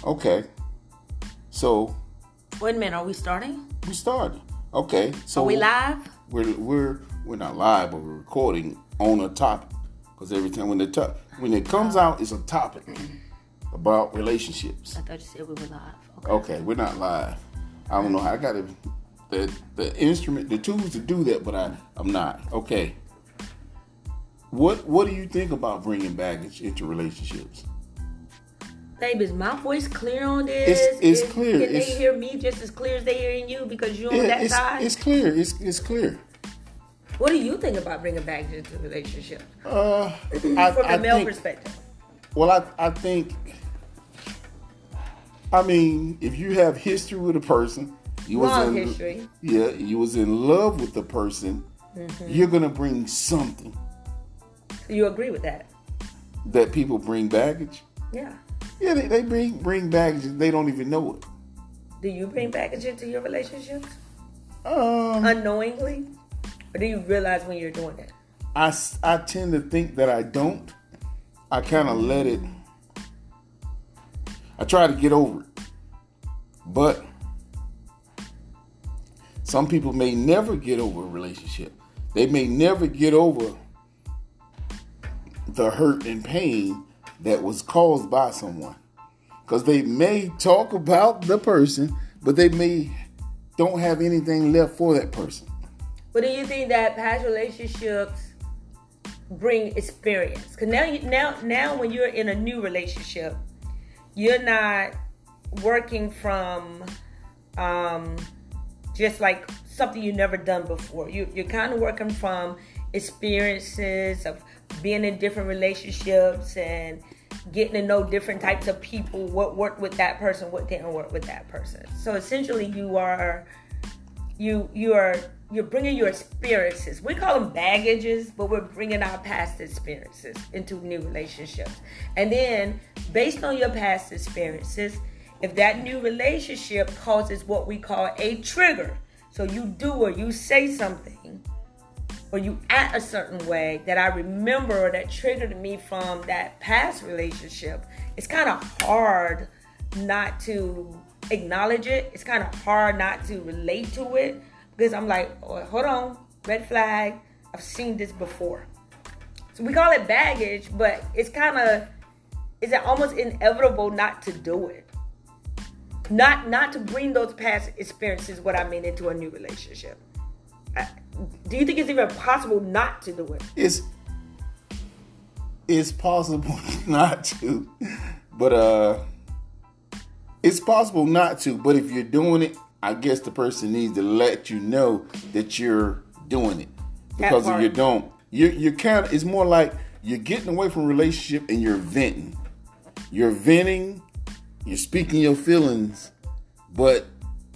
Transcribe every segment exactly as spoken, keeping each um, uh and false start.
Okay. So. Wait a minute. Are we starting? We started. Okay. So are we live? We're we're we're not live, but we're recording on a topic. Because every time when the to- when it comes out, it's a topic about relationships. I thought you said we were live. Okay. Okay, we're not live. I don't know how I got to, the the instrument, the tools to do that, but I I'm not. Okay. What what do you think about bringing baggage into relationships? Baby, is my voice clear on this? It's, it's is, clear. Can it's, they hear me just as clear as they hearing you because you're yeah, on that it's, side? It's clear. It's it's clear. What do you think about bringing baggage into relationships? Uh, From I, the I male think, perspective. Well, I I think. I mean, if you have history with a person, you was Long in, history. Yeah, you was in love with the person. Mm-hmm. You're gonna bring something. So you agree with that? That people bring baggage. Yeah. Yeah, they, they bring bring baggage. They don't even know it. Do you bring baggage into your relationships? Um, Unknowingly? Or do you realize when you're doing it? I, I tend to think that I don't. I kind of let it. I try to get over it. But some people may never get over a relationship. They may never get over the hurt and pain that was caused by someone. Because they may talk about the person, but they may don't have anything left for that person. But do you think that past relationships bring experience? Because now, you, now, now, when you're in a new relationship, you're not working from um, just like something you've never done before. You, you're kind of working from experiences of being in different relationships and getting to know different types of people, what worked with that person, what didn't work with that person. So essentially, you are you you are you're bringing your experiences. We call them baggages, but we're bringing our past experiences into new relationships. And then, based on your past experiences, if that new relationship causes what we call a trigger, so you do or you say something, or you act a certain way that I remember or that triggered me from that past relationship, it's kind of hard not to acknowledge it. It's kind of hard not to relate to it because I'm like, oh, hold on, red flag. I've seen this before. So we call it baggage, but it's kind of, it's almost inevitable not to do it. Not, not to bring those past experiences, what I mean, into a new relationship. I, do you think it's even possible not to do it? It's it's possible not to, but uh, it's possible not to. But if you're doing it, I guess the person needs to let you know that you're doing it. Because if you don't, you're you're kind of. It's more like you're getting away from a relationship and you're venting. You're venting. You're speaking your feelings, but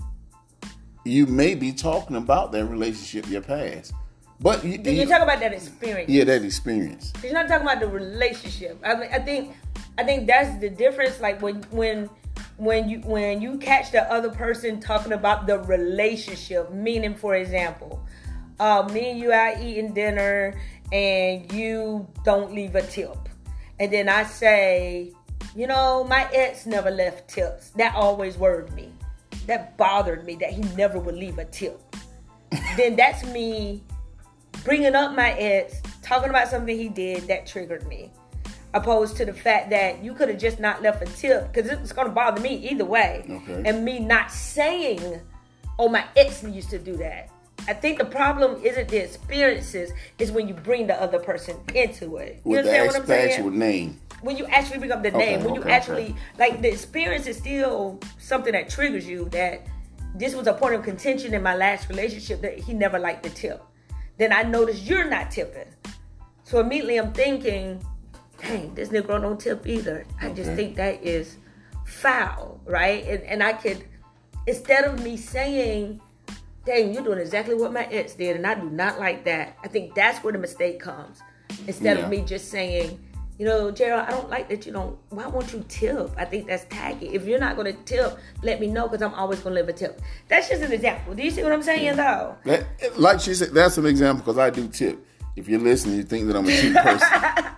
you may be talking about that relationship, your past. But you, you, you talk about that experience. Yeah, that experience. You're not talking about the relationship. I mean, I think, I think that's the difference. Like when, when, when you, when you catch the other person talking about the relationship, meaning, for example, uh, me and you out eating dinner, and you don't leave a tip, and then I say, you know, my ex never left tips. That always worried me. That bothered me that he never would leave a tip. Then that's me bringing up my ex, talking about something he did that triggered me. Opposed to the fact that you could have just not left a tip because it's going to bother me either way. Okay. And me not saying, oh, my ex used to do that. I think the problem isn't the experiences, it's when you bring the other person into it. You With understand the what I'm saying? actual name. When you actually bring up the name, okay, when you okay, actually, okay. like, the experience is still something that triggers you, that this was a point of contention in my last relationship that he never liked the tip. Then I noticed you're not tipping. So immediately I'm thinking, dang, this Negro don't tip either. I okay. just think that is foul, right? And, and I could, instead of me saying, dang, you're doing exactly what my ex did, and I do not like that, I think that's where the mistake comes. Instead yeah. of me just saying, you know, Gerald, I don't like that you don't, why won't you tip? I think that's tacky. If you're not going to tip, let me know because I'm always going to leave a tip. That's just an example. Do you see what I'm saying, though? That, like she said, that's an example because I do tip. If you're listening, you think that I'm a cheap person.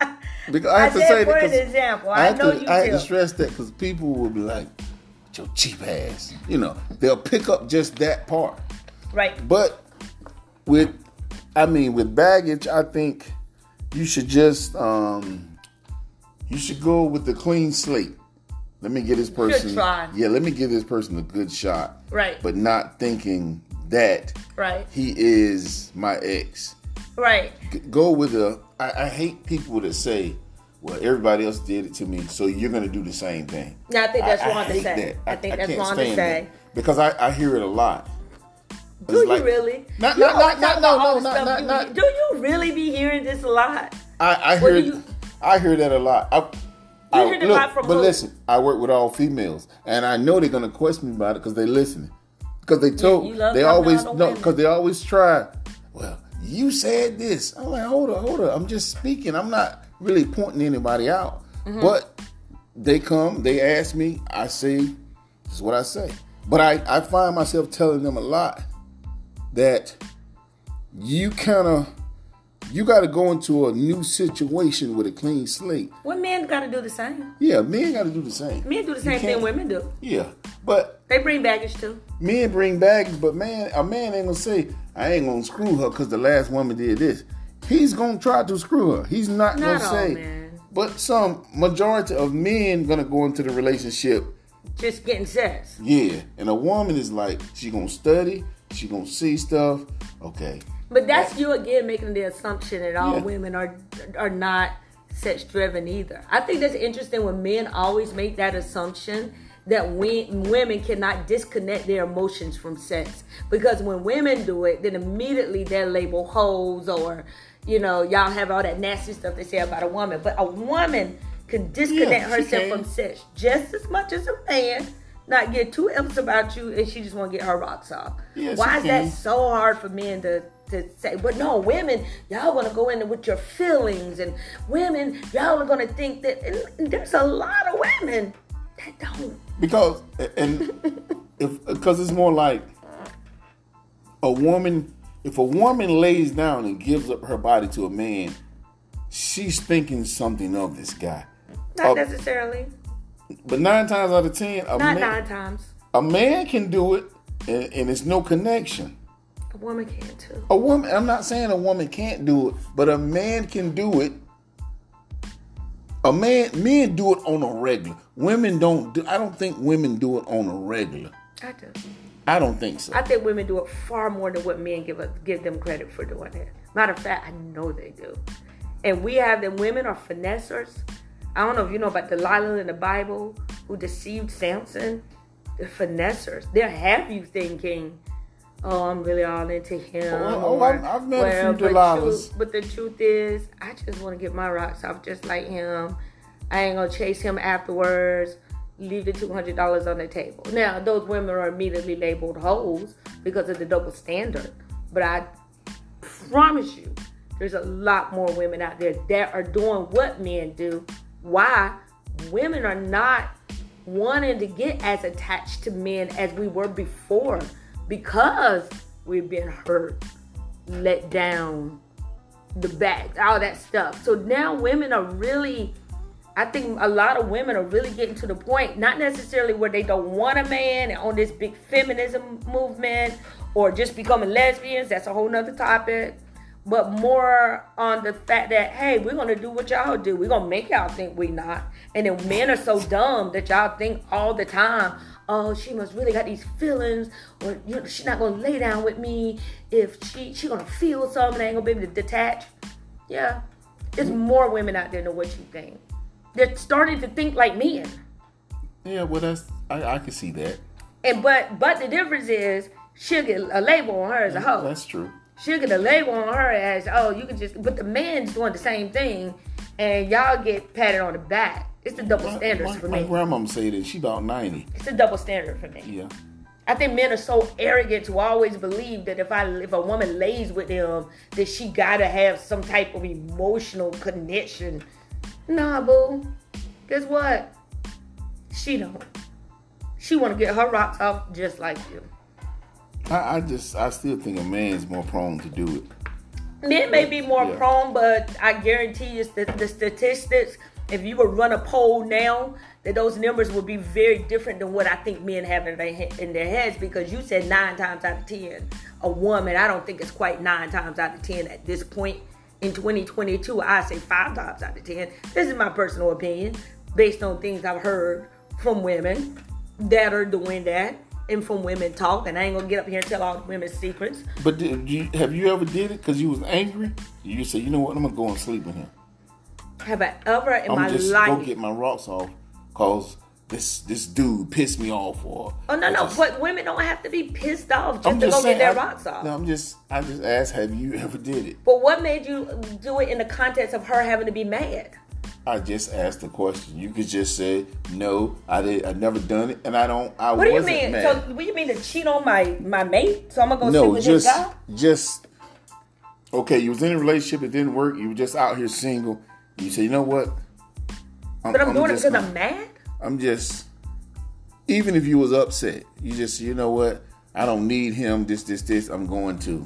Because I have I to said say for that an 'cause example. I I have know to, you I have to feel. stress that because people will be like, your cheap ass. You know, they'll pick up just that part. Right. But with, I mean, with baggage, I think you should just, um, you should go with the clean slate. Let me give this person, try. yeah, let me give this person a good shot. Right. But not thinking that Right. he is my ex. Right. G- Go with a, I, I hate people that say, well, everybody else did it to me, so you're going to do the same thing. No, I think that's I, wrong I to hate say. That. I think that's can't wrong to stand say. that. Because I, I hear it a lot. Do It's you like- really? Not, You not, always not, talk not, no, about all no, the not, stuff not, you- not. Do you really be hearing this a lot? I, I What hear, do you- I hear that a lot. I, I, hear it a lot from But who? listen, I work with all females, and I know they're gonna question me about it because they listening. Because they told, you love they talking always about the no, women. because they always try. Well, you said this. I'm like, hold on, hold on. I'm just speaking. I'm not really pointing anybody out. Mm-hmm. But they come, they ask me. I say, this is what I say. But I, I find myself telling them a lot that you kind of, you got to go into a new situation with a clean slate. Well, men got to do the same. Yeah, men got to do the same. Men do the You same thing can't- women do. Yeah, but They bring baggage too. men bring baggage, but man, a man ain't gonna say, I ain't gonna screw her because the last woman did this. He's gonna try to screw her. He's not, Not gonna all say. men. But some majority of men gonna go into the relationship. Just getting sex. Yeah, and a woman is like, she gonna study, she gonna see stuff. Okay, But that's you again making the assumption that all Yeah. women are are not sex driven either. I think that's interesting when men always make that assumption that we, women cannot disconnect their emotions from sex. Because when women do it, then immediately they're labeled hoes or, you know, y'all have all that nasty stuff they say about a woman. But a woman can disconnect Yeah, she herself can. from sex just as much as a man. Not get too upset about you, and she just want to get her rocks off. Yeah, Why she is that can. so hard for men to, to say? But no, women, y'all want to go in with your feelings, and women, y'all are going to think that. And there's a lot of women that don't. because and if because it's more like a woman. If a woman lays down and gives up her body to a man, she's thinking something of this guy. Not Uh, necessarily. But nine times out of ten, a Not man, nine times. a man can do it, and, and it's no connection. A woman can too. A woman, I'm not saying a woman can't do it, but a man can do it. A man, men do it on a regular. Women don't do. I don't think women do it on a regular. I do. I don't think so. I think women do it far more than what men give us, give them credit for doing it. Matter of fact, I know they do. And we have them women are finessers. I don't know if you know about Delilah in the Bible who deceived Samson. They're finessers. They'll have you thinking, oh, I'm really all into him. Oh, oh, or, I've- I've met a few but Delilahs. truth- But the truth is, I just want to get my rocks off just like him. I ain't going to chase him afterwards. Leave the two hundred dollars on the table. Now, those women are immediately labeled hoes because of the double standard. But I promise you, there's a lot more women out there that are doing what men do. Why? Women are not wanting to get as attached to men as we were before because we've been hurt, let down, the back, all that stuff. So now women are really, I think a lot of women are really getting to the point, not necessarily where they don't want a man and on this big feminism movement or just becoming lesbians. That's a whole nother topic. But more on the fact that, hey, we're going to do what y'all do. We're going to make y'all think we not. And then men are so dumb that y'all think all the time, oh, she must really got these feelings, or you know, she's not going to lay down with me if she she going to feel something and ain't going to be able to detach. Yeah, there's more women out there than what you think. They're starting to think like men. Yeah, well, that's I, I can see that. And but but the difference is she'll get a label on her as a hoe. That's true. She'll get a label on her as, oh, you can just, but the man's doing the same thing, and y'all get patted on the back. It's the double My, standards my, for my me. grandmama say that she about ninety. It's a double standard for me. Yeah. I think men are so arrogant to always believe that if I if a woman lays with them, that she gotta have some type of emotional connection. Nah, boo. Guess what? She don't. She wanna get her rocks off just like you. I, I just I still think a man's more prone to do it. Men may be more Yeah. prone, but I guarantee you the, the statistics, if you would run a poll now, that those numbers would be very different than what I think men have in their, he- in their heads, because you said nine times out of ten, a woman, I don't think it's quite nine times out of ten at this point in twenty twenty-two. I say five times out of ten. This is my personal opinion based on things I've heard from women that are doing that. And from women talk, and I ain't gonna get up here and tell all the women's secrets. But did you, have you ever did it because you was angry? You say, you know what, I'm gonna go and sleep with him. Have I ever in I'm my just life? go get my rocks off cause this this dude pissed me off. Or Oh no, or no, just- but women don't have to be pissed off just I'm to just go saying, get their I- rocks off. No, I'm just I just asked, have you ever did it? But what made you do it in the context of her having to be mad? I just asked the question. You could just say no, I did. I never done it, and I don't. I What do you wasn't mean? mad. So what do you mean to cheat on my my mate? So I'm gonna go sleep No, with just this guy? just okay. You was in a relationship, it didn't work. You were just out here single. You say, you know what? I'm, But I'm, doing it just because gonna- I'm mad. I'm just. Even if you was upset, you just you know what? I don't need him. This this this. I'm going to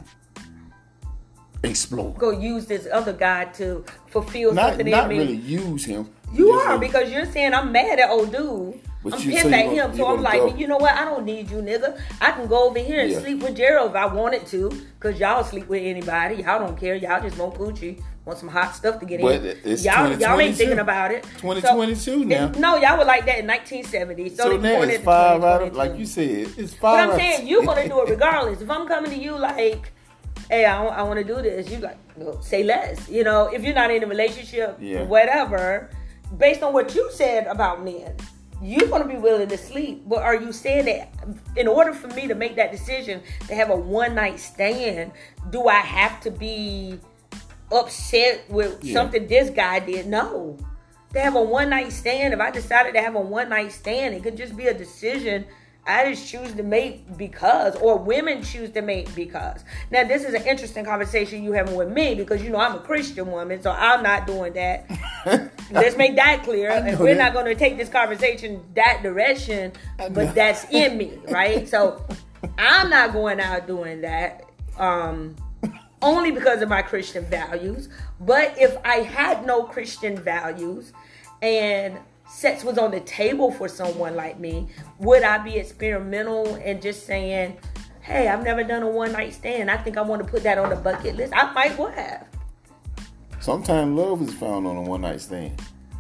explore. Go use this other guy to fulfill Not something not in me. really use him. You just are, like- because you're saying I'm mad at old dude. But I'm you- pissed so you at gonna- him, you so I'm gonna like, go- you know what? I don't need you, nigga. I can go over here and Yeah. sleep with Gerald if I wanted to, because y'all sleep with anybody. Y'all don't care. Y'all just want coochie, want some hot stuff to get But in. it's Y'all, y'all ain't 2022. thinking about it. twenty twenty-two now. it- no, y'all were like that in nineteen seventy. So, So they now born it's in five out of, twenty twenty-two. like you said, it's five. But I'm out of saying you're gonna ten. do it regardless. If I'm coming to you like, hey, I, I want to do this, you like, well, say less. You know, if you're not in a relationship, Yeah. whatever, based on what you said about men, you're gonna be willing to sleep. But are you saying that in order for me to make that decision to have a one night stand, do I have to be upset with Yeah. something this guy did? No. To have a one night stand, if I decided to have a one night stand, it could just be a decision I just choose to make because, or women choose to make because. Now, this is an interesting conversation you having with me because, you know, I'm a Christian woman, so I'm not doing that. Let's make that clear. I know And we're that. not going to take this conversation that direction, I know. but that's in me, right? So I'm not going out doing that. Um, only because of my Christian values. But if I had no Christian values and sex was on the table for someone like me, would I be experimental and just saying, hey, I've never done a one night stand, I think I want to put that on the bucket list? I might would have. Sometimes love is found on a one night stand.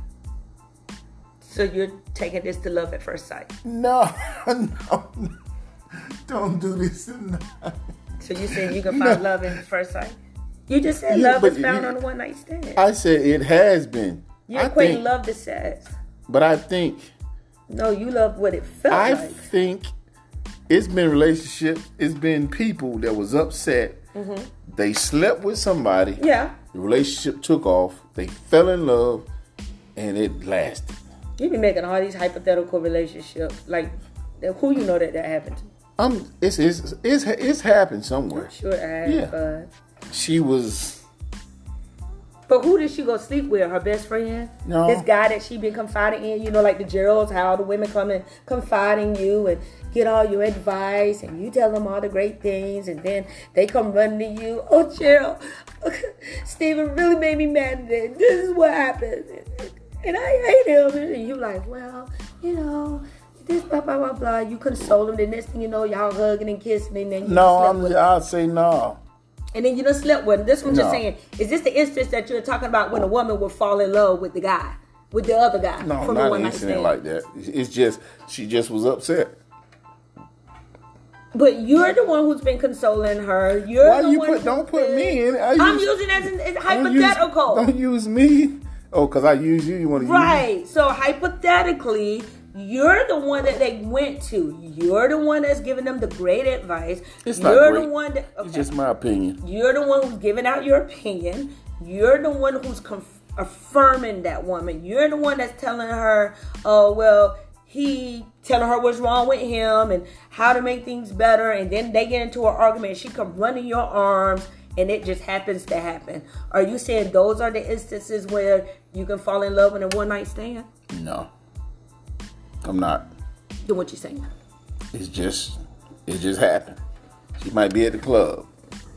So you're taking this to love at first sight. No, no, don't do this. No. So you saying you can find No. love at first sight? You just said Yeah, love but is found you- on a one night stand. I said it has been. You're I equating think, love to sex. but I think No, you love what it felt I like. think it's been relationships. It's been people that was upset. They slept with somebody. Yeah. The relationship took off. They fell in love, and it lasted. You be making all these hypothetical relationships. Like, who you know that that happened to? Um, it's it's it's it's happened somewhere. Sure it has, Yeah. but... She was But who did she go sleep with? Her best friend? No. This guy that she been confiding in, you know, like the Geralds, how the women come and confide in you and get all your advice and you tell them all the great things and then they come running to you. Oh, Gerald, Stephen really made me mad today. This is what happened. And I hate him. And you like, well, you know, this blah, blah, blah, blah. You console him. The next thing you know, y'all hugging and kissing and then you no. slept I'm. with him. I'd say no. And then you done slept with him. This one just No. saying, is this the instance that you're talking about when a woman will fall in love with the guy, with the other guy No, from the not one an night incident stand? like that. It's just she just was upset. But you're the one who's been consoling her. You're Why the you one put? who's Don't put been- me in it. I I'm use- using it as an as don't use- hypothetical. Don't use me. Oh, because I use you. You want to use me? Right. So hypothetically, you're the one that they went to. You're the one that's giving them the great advice. It's not you're great. the one that okay. It's just my opinion. You're the one who's giving out your opinion. You're the one who's conf- affirming that woman. You're the one that's telling her, oh, well, he telling her what's wrong with him and how to make things better. And then they get into an argument. She come running your arms and it just happens to happen. Are you saying those are the instances where you can fall in love in a one night stand? No, I'm not. Then what you saying? It's just, it just happened. She might be at the club.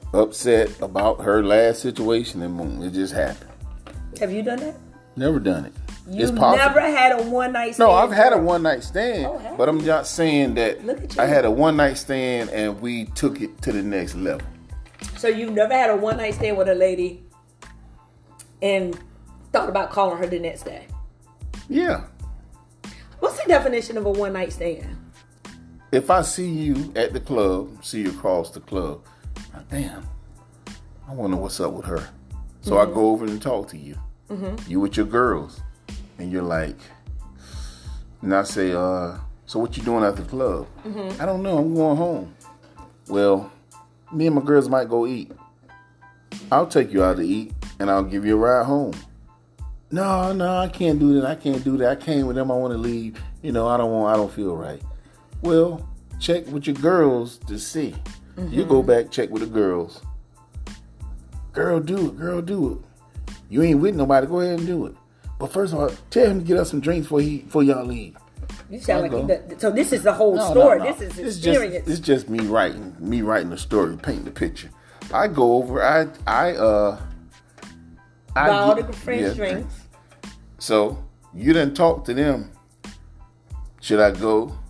upset about her last situation, and boom, it just happened. Have you done that? Never done it. You've never had a one night stand? No, I've had a one night stand, oh, but I'm not saying that Look at you. I had a one night stand and we took it to the next level. So you've never had a one night stand with a lady and thought about calling her the next day? Yeah. What's the definition of a one night stand? If I see you at the club, see you across the club, damn, I wonder what's up with her. So mm-hmm. I go over and talk to you. Mm-hmm. You with your girls. And you're like, and I say, uh, so what you doing at the club? Mm-hmm. I don't know, I'm going home. Well, me and my girls might go eat. I'll take you out to eat and I'll give you a ride home. No, no, I can't do that. I can't do that. I came with them. I want to leave. You know, I don't want, I don't feel right. Well, check with your girls to see. Mm-hmm. You go back, check with the girls. Girl, do it. Girl, do it. You ain't with nobody. Go ahead and do it. But first of all, tell him to get us some drinks before he, before y'all leave. You sound I'll like you, so. This is the whole no, story. No, no. This is it's experience. Just, it's just me writing, me writing the story, painting the picture. I go over. I, I, uh, I all the French yeah, drinks. So you didn't talk to them. Should I go?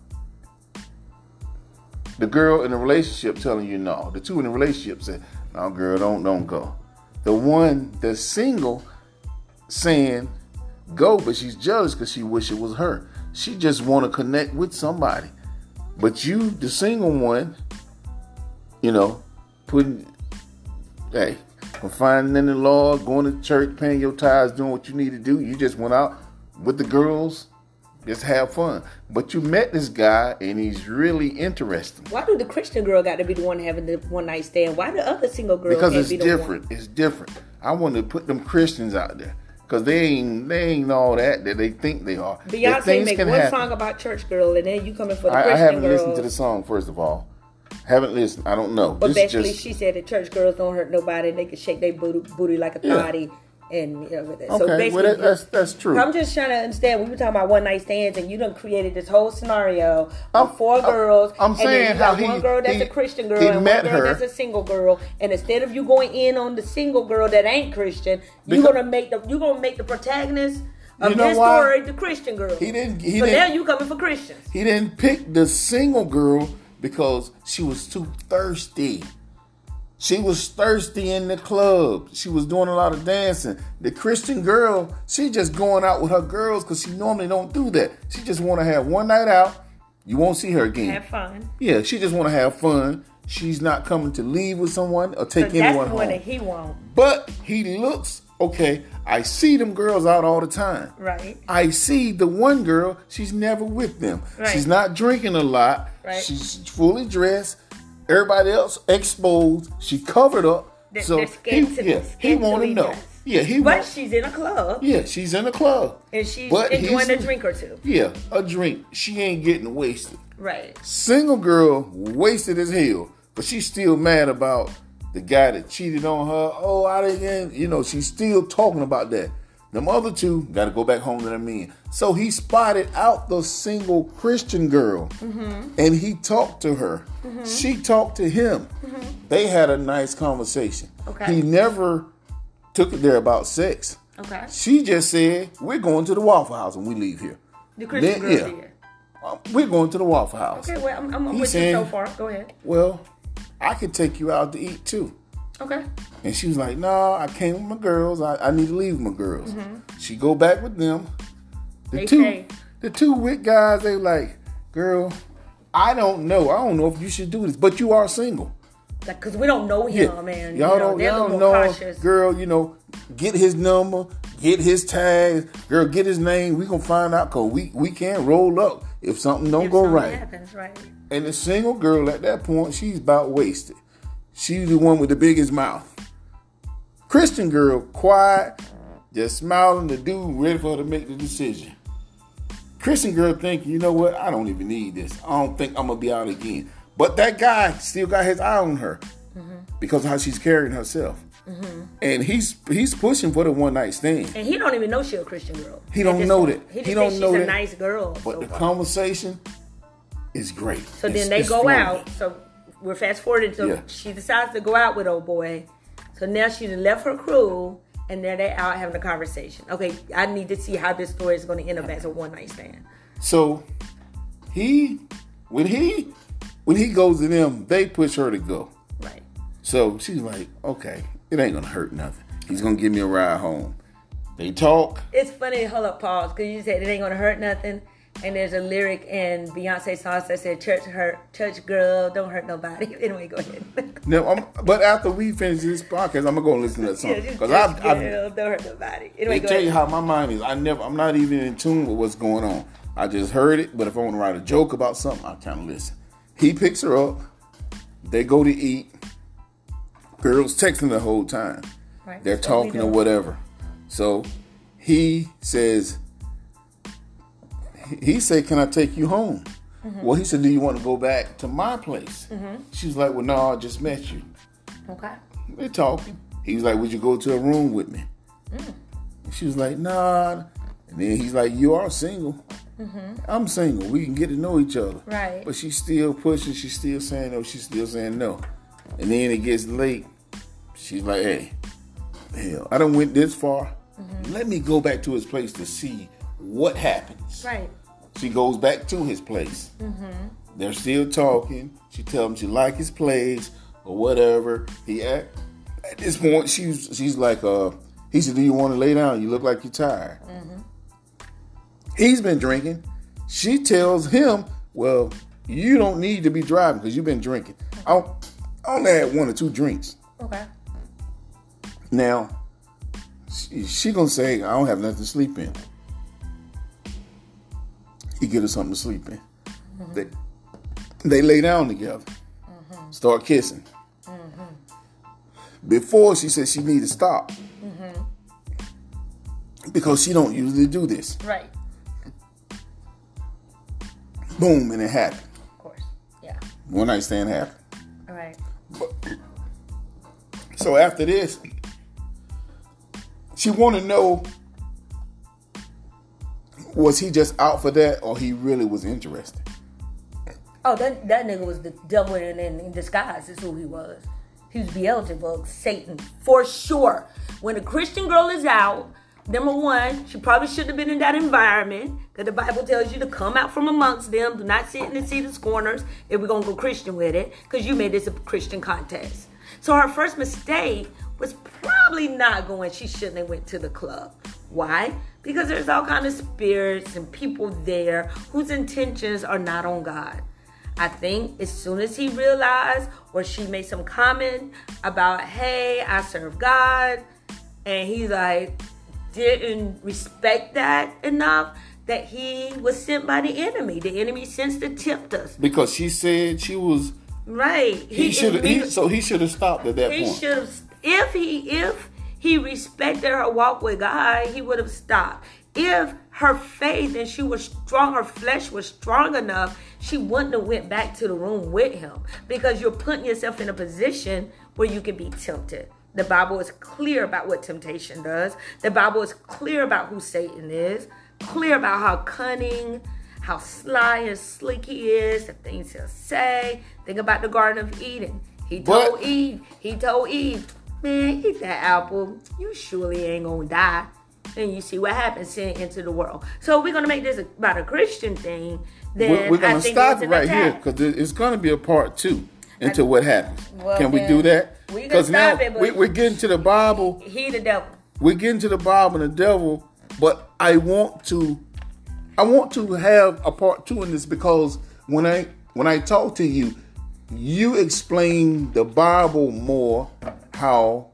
The girl in the relationship telling you no. The two in the relationship said, "No, girl, don't, don't go." The one that's single saying, go, but she's jealous because she wish it was her. She just want to connect with somebody. But you, the single one, you know, putting, hey, finding in the law, going to church, paying your tithes, doing what you need to do. You just went out with the girls, just have fun. But you met this guy, and he's really interesting. Why do the Christian girl got to be the one having the one night stand? Why the other single girl because can't it's be the different. one? It's different. I want to put them Christians out there. Because they ain't, they ain't all that that they think they are. Beyonce make one happen. Song about church girl, and then you coming for the I, Christian I haven't girls. listened to the song, first of all. Haven't listened. I don't know. But this basically, just, she said that church girls don't hurt nobody. And they can shake their booty, booty like a thotty. Yeah. And you know, so okay, basically, well, that, that's that's true. I'm just trying to understand. We were talking about one night stands, and you done created this whole scenario of four girls. I'm and saying then you how got he one girl that's he, a Christian girl he and met one girl her. that's a single girl. And instead of you going in on the single girl that ain't Christian, you're gonna make the you gonna make the protagonist of you know this why? story the Christian girl. He didn't. He so didn't, now you coming for Christians. He didn't pick the single girl because she was too thirsty. She was thirsty in the club. She was doing a lot of dancing. The Christian girl, she just going out with her girls because she normally don't do that. She just want to have one night out. You won't see her again. Have fun. Yeah, she just want to have fun. She's not coming to leave with someone or take so anyone that's the one home. that he won't. But he looks, okay, I see them girls out all the time. Right. I see the one girl, she's never with them. Right. She's not drinking a lot. Right. She's fully dressed. Everybody else exposed. She covered up. The, so the he, yeah, he want to know. Dress. Yeah, he. But want, she's in a club. Yeah, she's in a club. And she's but enjoying a drink or two. Yeah, a drink. She ain't getting wasted. Right. Single girl, wasted as hell, but she's still mad about the guy that cheated on her. Oh, I didn't. You know, she's still talking about that. Them other two got to go back home to their men. So he spotted out the single Christian girl, mm-hmm. and he talked to her. Mm-hmm. She talked to him. Mm-hmm. They had a nice conversation. Okay. He never took it there about sex. Okay. She just said, "We're going to the Waffle House when we leave here." The Christian then, girl yeah, did. Um, we're going to the Waffle House. Okay, well, I'm, I'm He with saying, you so far. Go ahead. Well, I could take you out to eat too. Okay. And she was like, "No, I came with my girls. I, I need to leave with my girls." Mm-hmm. She go back with them. The they two, say. the two wit guys, they like, "Girl, I don't know. I don't know if you should do this, but you are single." Like, cause we don't know him, yeah. man. Y'all you know, don't, y'all don't know, cautious. Girl. You know, get his number, get his tags, girl, get his name. We gonna find out, cause we we can't roll up if something don't if go something right. Happens, right. And the single girl at that point, she's about wasted. She's the one with the biggest mouth. Christian girl, quiet, just smiling. The dude ready for her to make the decision. Christian girl thinking, you know what? I don't even need this. I don't think I'm gonna be out again. But that guy still got his eye on her mm-hmm. because of how she's carrying herself. Mm-hmm. And he's he's pushing for the one night stand. And he don't even know she's a Christian girl. He don't know that. He, he don't she's know a that. nice girl. But so the far. conversation is great. So it's, then they go funny. out. So we're fast forwarding to Yeah. she decides to go out with old boy. So now she left her crew, and there they out having a conversation. Okay, I need to see how this story is going to end up as a one night stand. So he, when he, when he goes to them, they push her to go. Right. So she's like, okay, it ain't gonna hurt nothing. He's gonna give me a ride home. They talk. It's funny. Hold up, pause, because you said it ain't going to hurt nothing. And there's a lyric in Beyonce's song that said, "Church hurt, church girl, don't hurt nobody." Anyway, go ahead. No, I'm, but after we finish this podcast, I'm gonna go listen to that song Yeah, because church I've, girl, I've don't hurt nobody. they Anyway, go tell ahead. you how my mind is. I never, I'm not even in tune with what's going on. I just heard it, but if I want to write a joke about something, I kind of listen. He picks her up. They go to eat. Girls texting the whole time. Right, They're that's what we talking or do. whatever. So he says, he said, "Can I take you home?" Mm-hmm. Well, he said, "Do you want to go back to my place?" Mm-hmm. She's like, "Well, no, I just met you." Okay. They're talking. He was like, "Would you go to a room with me?" Mm. And she was like, "Nah." And then he's like, "You are single." Mm-hmm. "I'm single. We can get to know each other." Right. But she's still pushing. She's still saying no. She's still saying no. And then it gets late. She's like, "Hey, hell, I done went this far. Mm-hmm. Let me go back to his place to see what happens." Right. She goes back to his place. Mm-hmm. They're still talking. She tells him she like his place or whatever. He at, at this point, she's she's like, uh, he said, "Do you want to lay down? You look like you're tired." Mm-hmm. He's been drinking. She tells him, "Well, you don't need to be driving because you've been drinking. I only had one or two drinks." Okay. Now, she, she gonna say, "I don't have nothing to sleep in." He get her something to sleep in. Mm-hmm. They, they lay down together, mm-hmm. start kissing. Mm-hmm. Before she said she need to stop mm-hmm. because she don't usually do this. Right. Boom, and it happened. Of course. Yeah. One night stand happened. All right. But, so after this, she want to know, was he just out for that, or he really was interested? Oh, that that nigga was the devil in, in, in disguise. Is who he was. He was Beelzebub, Satan, for sure. When a Christian girl is out, number one, she probably shouldn't have been in that environment, because the Bible tells you to come out from amongst them. Do not sit in the seats corners if we're gonna go Christian with it, because you made this a Christian contest. So her first mistake was probably not going. She shouldn't have went to the club. Why? Because there's all kind of spirits and people there whose intentions are not on God. I think as soon as he realized, or she made some comment about, "Hey, I serve God," and he like didn't respect that enough, that he was sent by the enemy. The enemy sends to tempt us. Because she said she was right. He should have. So he should have stopped at that he point. He should have. If he if he respected her walk with God, he would have stopped. If her faith and she was strong, her flesh was strong enough, she wouldn't have went back to the room with him, because you're putting yourself in a position where you can be tempted. The Bible is clear about what temptation does. The Bible is clear about who Satan is, clear about how cunning, how sly and slick he is, the things he'll say. Think about the Garden of Eden. He told But, Eve, he told Eve, "Man, eat that apple. You surely ain't gonna die." And you see what happens, sin into the world. So if we're gonna make this about a Christian thing, then we're, we're gonna I think stop it's it an right attack. here, because it's gonna be a part two into what happens. Well, Can we then, do that? we can Because now stop it, but- we, we're getting to the Bible. He the devil. We're getting to the Bible and the devil. But I want to, I want to have a part two in this, because when I when I talk to you, you explain the Bible more, how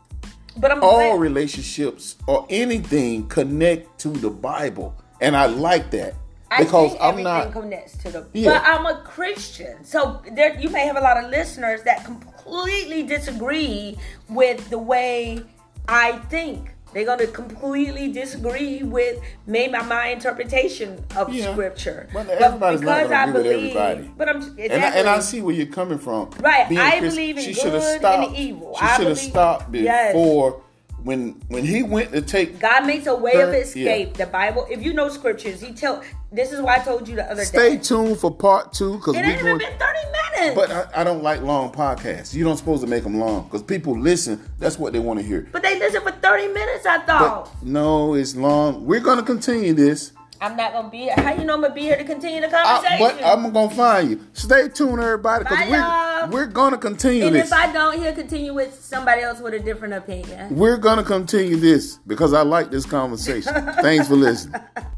But I'm all glad- relationships or anything connect to the Bible, and I like that. I Because think I'm everything not. connects to the. Yeah. But I'm a Christian, so there you may have a lot of listeners that completely disagree with the way I think. They're gonna completely disagree with maybe my interpretation of Yeah. Scripture. But everybody's not gonna agree with everybody. But I'm exactly. And I, and I see where you're coming from. Right, Being I Christ- believe in she good should have and stopped. evil. She I should have believe- stopped Yes. before when when he went to take God makes a way her, of escape. yeah. The Bible, if you know scriptures, he tell. This is why I told you the other Stay day. tuned for part two because It we ain't even going. been thirty minutes. But I, I don't like long podcasts. You don't supposed to make them long because people listen. That's what they want to hear. But they listen for thirty minutes. I thought. But no, it's long. We're gonna continue this. I'm not gonna be here. How you know I'm gonna be here to continue the I, conversation? but I'm gonna find you. Stay tuned, everybody, because Bye, we're y'all. we're gonna continue and this. if I don't, he'll continue with somebody else with a different opinion. We're gonna continue this because I like this conversation. Thanks for listening.